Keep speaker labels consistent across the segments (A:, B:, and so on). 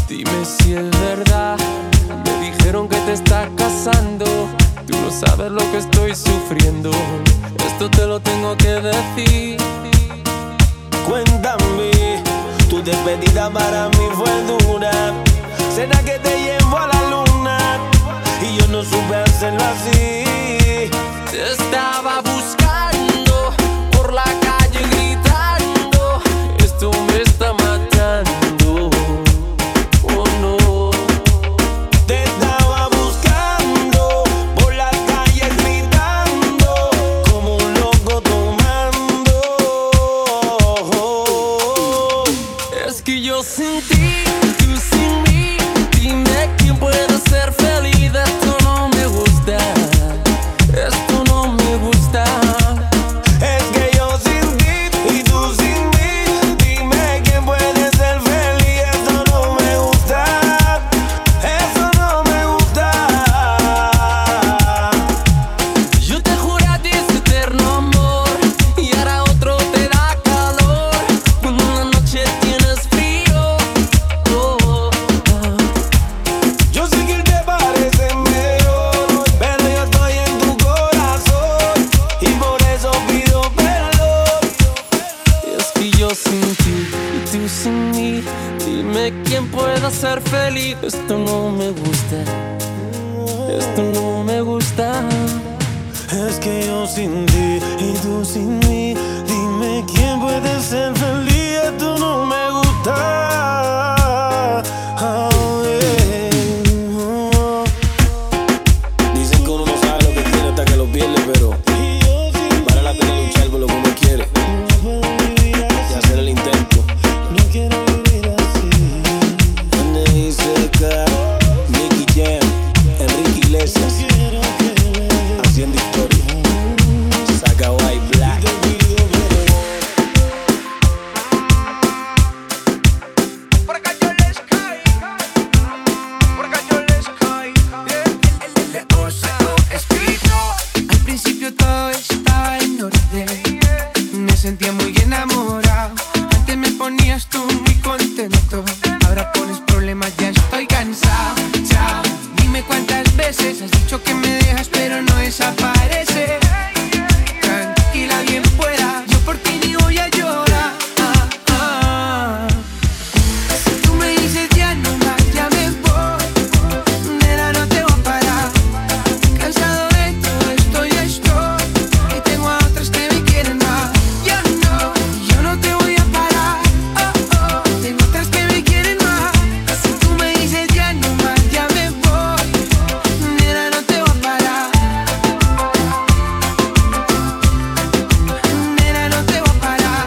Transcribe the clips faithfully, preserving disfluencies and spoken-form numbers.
A: Dime si es verdad. Me dijeron que te estás casando. Tú no sabes lo que estoy sufriendo. Esto te lo tengo que decir.
B: Cuéntame, tu despedida para mí fue dura. ¿Será que te llevo a la luna? Y yo no supe hacerlo así.
A: Te estaba buscando por la calle gritando. Esto me está matando. Oh no.
B: Te estaba buscando por la calle gritando, como un loco tomando.
A: Es que yo sin ti, tú sin mí. Dime quién puede ser feliz. Esto no me gusta. Esto no me gusta.
B: Es que yo sin ti y tú sin mí. Dime quién puede ser feliz. Esto no me gusta. Eso no me gusta.
A: Yo te juré a ti ese eterno amor y ahora otro te da calor. Cuando una noche tienes frío. Oh, oh, oh.
B: Yo sé que él te parece mejor, pero yo estoy en tu corazón y por eso pido perdón.
A: Es que yo sin ti y tú sin mí. Dime quién pueda ser feliz. Esto no me gusta. Esto no me gusta.
B: Es que yo sin ti y tú sin mí. Dime quién puede ser feliz. Esto no me gusta. Oh, yeah. Dicen que uno no sabe lo que tiene hasta que lo pierde, pero vale la pena luchar por lo que uno quiere y hacer el intento. No quiero vivir así. N I C K, Nicky Jam, Enrique Iglesias, haciendo historia. Saca White Black.
C: Porque yo les caí, porque yo les caí. El L O C O escrito. Al principio todo estaba en orden. Me sentía muy enamorado. Antes me ponías tú muy contento. Ahora pones problemas, ya estoy cansado. Chao. Dime cuántas veces has dicho que me dejas, pero no desapareces. Tranquila, bien fuera. Yo por ti ni voy a llorar. Ah, ah. Si tú me dices ya no más, ya me voy. Nena, no te voy a parar. Cansado de todo esto, ya estoy. Y tengo a otras que me quieren más. Yo no, yo no te voy a parar. Oh, oh, tengo otras que me quieren más. Si tú me dices ya no más, ya me voy. Nena, no te voy a parar. Nena, no te voy a parar.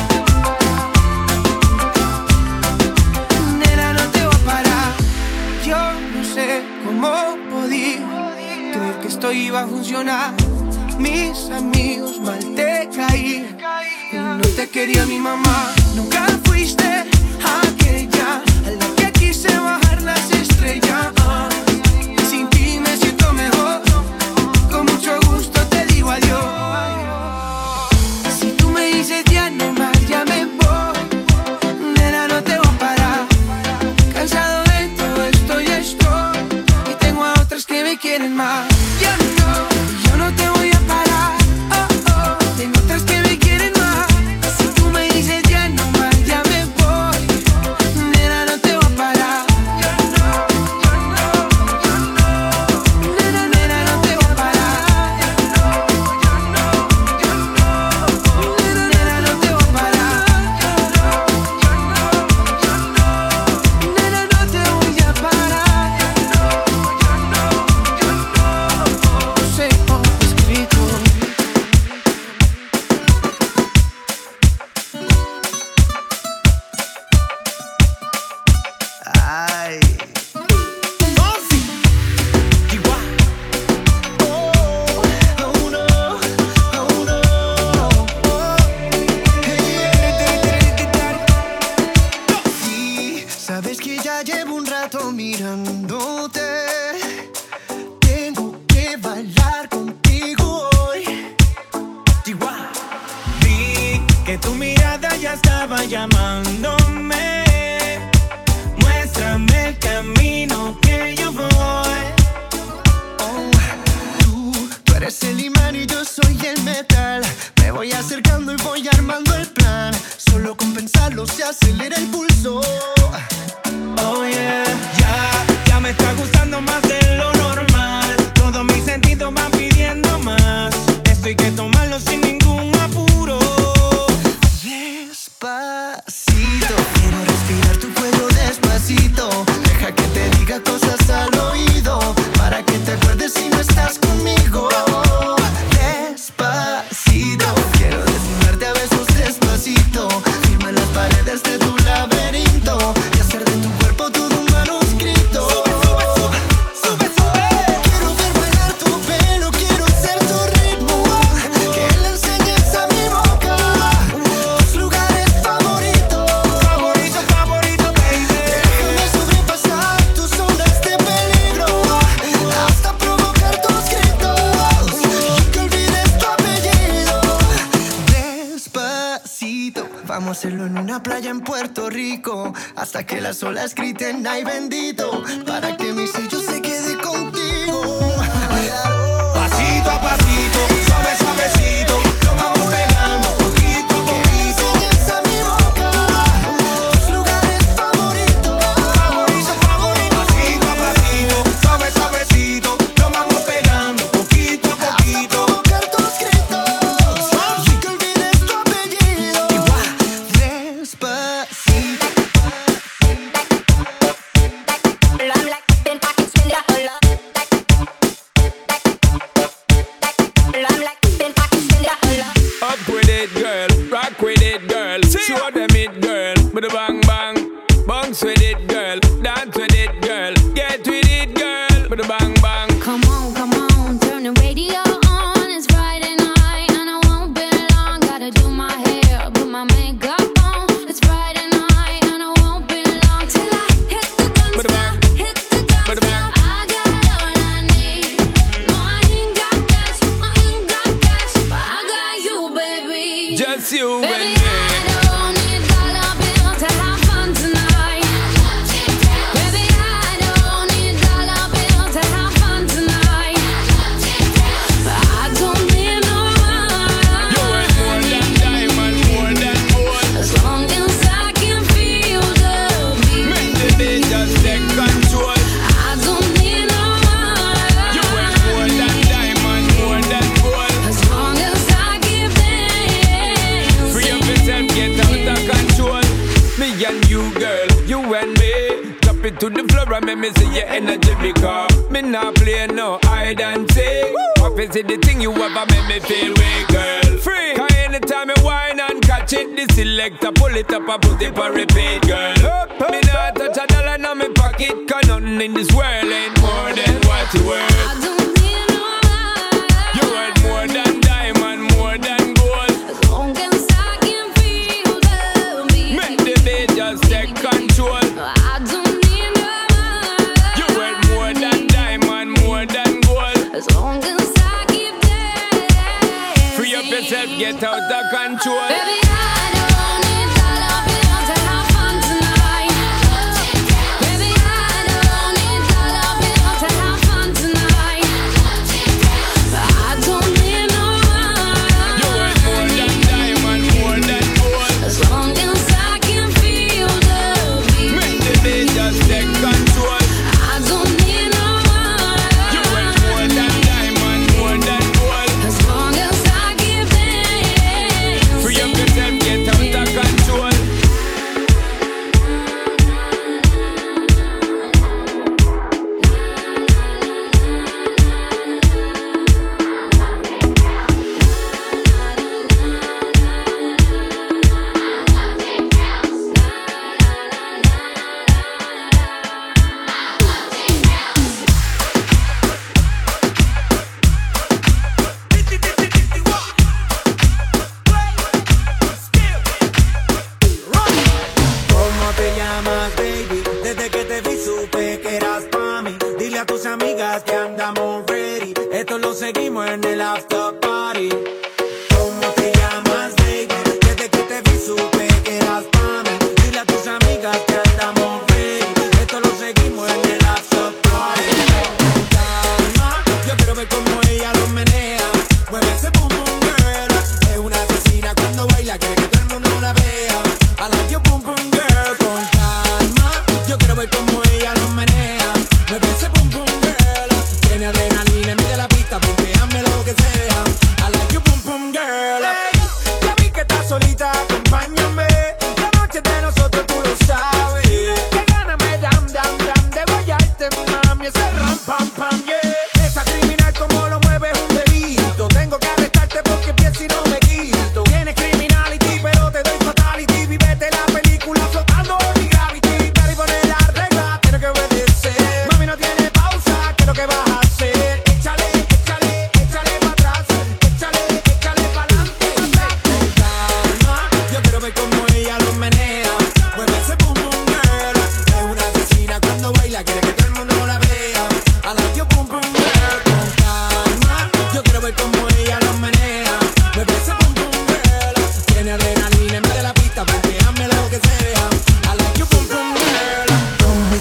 C: Nena, no te voy a parar. Yo no sé cómo podí creer que esto iba a funcionar. Mis amigos mal te caí. No te quería mi mamá. Nunca fuiste aquella a la que quise bajar las estrellas. Sin ti me siento mejor. Con mucho gusto te digo adiós. Si tú me dices ya no más, ya me voy. Nena, no te voy a parar. Cansado de todo esto, ya estoy. Y tengo a otras que me quieren más. Yo no, yo no te voy a parar. Oh, oh, tengo otras que me quieren más. Si tú me dices ya no más, ya me voy. Nena, no te voy a parar. Yo no, yo no, yo no. Nena, nena, no te voy a parar. Yo no, yo no, yo no. Nena, nena, no te voy a parar. Yo no, yo no, yo no. Nena, no te voy a parar. Yo no, yo no, yo no. No sé cómo escrito.
B: Ay. Fonsi. Igual. Oh, oh no, oh no. Sí, sabes que ya llevo un rato mirándote. Tengo que bailar contigo hoy. Igual. Vi que tu mirada ya estaba llamándome. Muéstrame
D: armando el plan. Solo con pensarlo se acelera el pulso.
C: Oh yeah, ya, ya me está gustando más de lo normal. Todos mis sentidos van pidiendo más. Esto hay que tomarlo sin ningún apuro.
D: Despacito, quiero respirar tu cuello despacito. Deja que te diga cosas al oído, para que te acuerdes si no estás conmigo. Despacito, quiero desnudarte a besos despacito. Firma las paredes de tu laberinto y hacer de tu cuerpo todo un manuscrito. Sube, sube, sube, sube, sube. Quiero ver bailar tu pelo, quiero ser tu ritmo. Que le enseñes a mi boca tus lugares favoritos.
C: Favorito, favorito, baby.
D: Déjame sobrepasar tus ondas de peligro, hasta provocar tus gritos y que olvides tu apellido. Despacito, vamos a hacerlo en una playa en Puerto Rico, hasta que las olas griten ay bendito, para que mi sello se quede contigo.
C: Pasito a pasito, suave, suavecito, lo vamos pegando poquito a poquito.
D: Enseñas a mi boca tus lugares favoritos.
C: Favorito, favorito, pasito a pasito, suave, suavecito, lo vamos pegando poquito a
D: Hasta
C: poquito.
D: provocar tus gritos y que olvides tu apellido. Despacito.
A: Up with it, girl. Rock with it, girl. Show them it, girl. With a bang bang. Bounce with it, girl. Dance with it, girl. Get with it, girl. With a bang bang.
E: Come on, come on, turn the radio on. It's Friday night and I won't be long. Gotta do my hair, put my makeup on. It's Friday night and I won't be long till I hit the dance floor, hit the dance floor. I got all I need. No, I ain't got cash, I ain't got cash, but I got you, baby.
A: Just you and
E: Baby,
A: me.
E: I don't need dollar bills to have fun tonight. Baby, I don't need dollar bills to have fun tonight. I don't need no
A: You worth more than diamond, more than gold.
E: as long as I can feel the
A: Make
E: beat.
A: the beat just take control.
E: I don't need no
A: You worth more than diamond, more than gold.
E: as long as I keep dancing.
A: Free up yourself, get out of control. Me and you, girl, you and me. Drop it to the floor and make me see your energy, because me not play no hide and seek. Obviously the thing you have make me feel weak, girl. Free. Cause anytime I whine and catch it, the selector pull it up and put it for repeat, girl. Me not touch a dollar in my pocket, cause nothing in this world ain't more than what you worth.
E: I don't need no
A: You worth more than diamond, more than gold.
E: as long as I can feel the beat.
A: Make the beat just take control.
E: I don't need no
A: You worth more than diamond, more than gold.
E: as long as I keep dancing.
A: Free up yourself, get out of control.
E: Baby, I don't need dollar bills to have fun tonight. Baby, I don't need dollar bills to have fun tonight. I don't need no
A: You worth more than diamond, more than gold.
E: as long as I can feel the beat.
A: Make the beat just take control.
E: I don't need no
A: You worth more than diamond, more than gold.
E: as long as I keep dancing.
A: Free up yourself, get out of control.
C: ¿Cómo te llamas, baby? Desde que te vi supe que eras pa' mí. Dile a tus amigas que andamos ready. Esto lo seguimos en el after party. ¿Cómo te llamas, baby? Desde que te vi supe que eras pa' mí. Dile a tus amigas que andamos ready. Esto lo seguimos en el after party. Calma, yo quiero ver cómo ella lo menea. Mueve ese boom boom girl. Es una asesina cuando baila que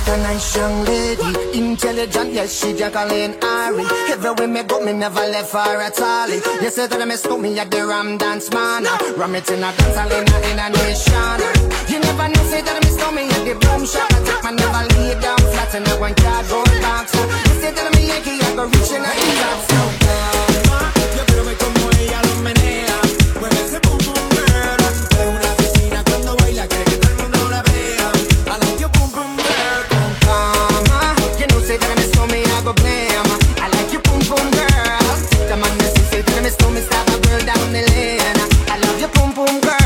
D: a nice young lady, intelligent, yes, she Jacqueline Ari. Everywhere me go, me never left her at all. You say that I miss me at the Ram Dance Man. Ram it in a dance hall in a, in a nation. You never know, say that I miss me at the Boom Shop. I take my never lay down flat in a one cardboard box. You say that I'm a Yankee, I go reach in a top. So, yo quiero ver como ella lo menea. Mueve ese pum pum girl. Es una asesina cuando baila, quiere que todo el mundo la vea. I like your pum pum girl. Con calma, you know say that I miss me, I go blam. I like your pum pum girl. The man that say that I miss me, stop a girl down the lane. I love your pum pum girl.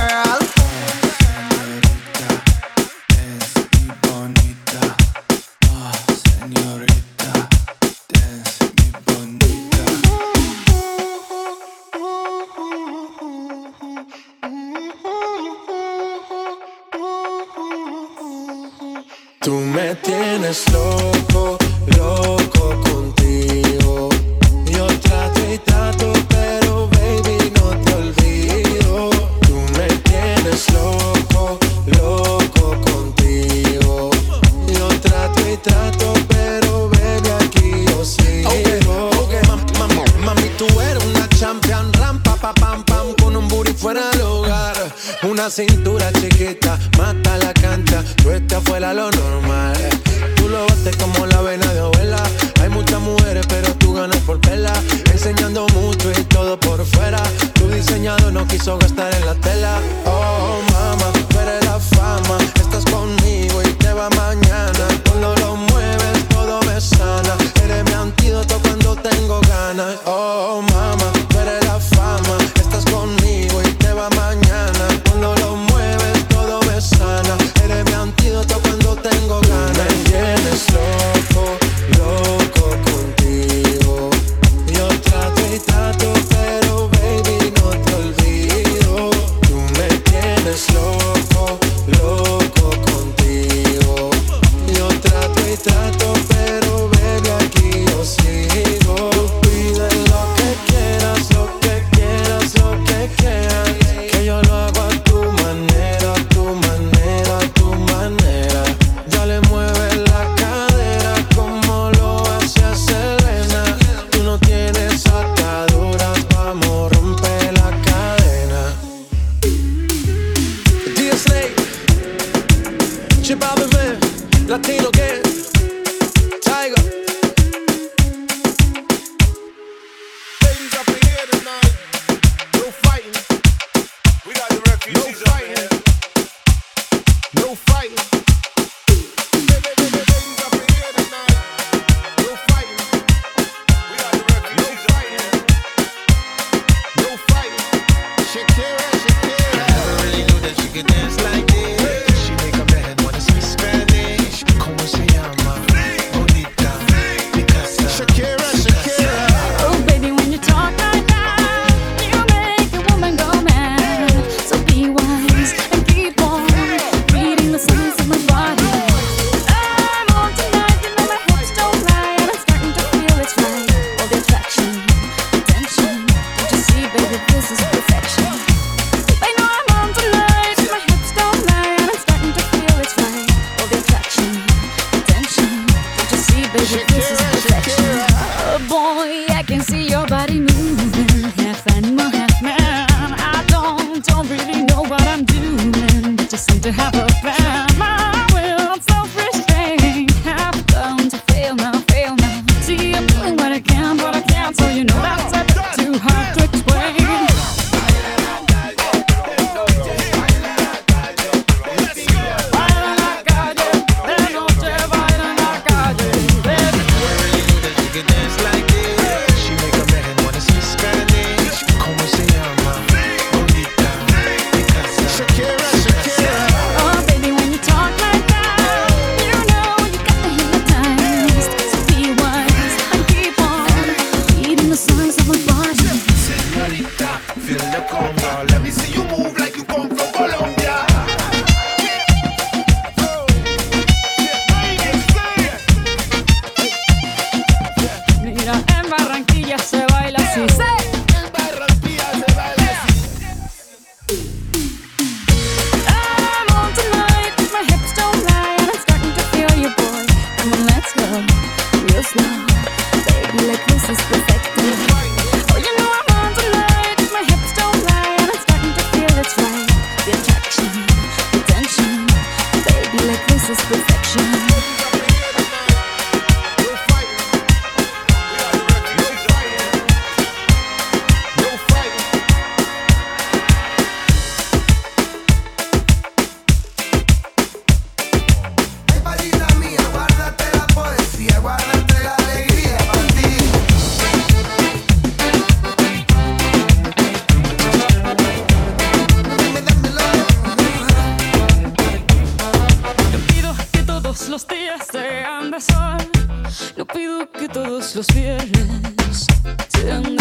F: Tú me tienes loco, loco contigo. Yo trato y trato, pero baby no te olvido. Tú me tienes loco, loco contigo. Yo trato y trato, pero baby aquí yo sigo. Okay, okay. Mam, mam, mami, tú eres una champion, rampa, pa, pam, pam, con un booty fuera del hogar. Una cintura chiquita, mata la cancha, tú estás fuera lo normal. Tú lo bates como la vena de abuela. Hay muchas mujeres, pero tú ganas por pela. Enseñando mucho y todo por fuera. Tu diseñador no quiso gastar en la tela. Oh, mama, tú eres la fama. Estás conmigo y te va mañana. Cuando lo mueves, todo me sana. Eres mi antídoto cuando tengo ganas. Oh, mama, tú eres la fama. Estás conmigo y te va mañana. Cuando lo mueves, todo me sana. Eres mi antídoto cuando tengo ganas. Me tienes loco, loco contigo. Yo trato y trato, pero baby no te olvido. Tú me tienes loco, loco contigo. Yo trato y trato, pero baby aquí yo sigo. Pide lo que quieras, lo que quieras, lo que quieras. Que yo lo hago a tu manera, a tu manera, a tu manera. Ya le mueve la cadera como lo hace Selena. Tú no tienes ataduras, vamos, rompe la cadena. D S A, Chip out the van, Latino gang, Tiger.
G: Ladies up in here tonight, no fighting. We got the refugees up in here. No fighting. Ladies up in here tonight, no fighting. We got the refugees up in here. No fighting. Shakira, Shakira. Never really knew that she could dance like this. She make a man wanna speak Spanish. Como se llama? Bonita. Picasa. Shakira, Shakira.
E: Oh, baby, when you talk like that, you make a woman go mad. So be wise and keep on reading the signs of my body. I'm on tonight, you know my hips don't lie, and I'm starting to feel it's right. All the attraction, attention, don't you see, baby, this is perfection. I know I'm on tonight, my hips don't lie, and I'm starting to feel it's right. All the attraction, attention, don't you see, baby, this is perfection. Oh boy, I can see your body moving, half animal, half man. I don't, don't really know what I'm doing, but just seem to have a plan. My will, self-restraint, have done to fail now, fail now. See, I'm doing what I can, but I can't, so you know that's a bit too hard to explain. Baila en la calle, de noche baila en la calle, baby.
G: She could dance like this. She make a man wanna speak Spanish. Como se llama? Bonita. Picasa. Shakira, Shakira.
E: Oh, baby, when you talk this is perfection.
H: Los días sean de sol, no pido que todos los viernes sean